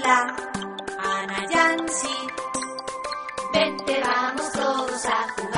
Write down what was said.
hola, Ana Yancy. Vente, vamos todos a jugar.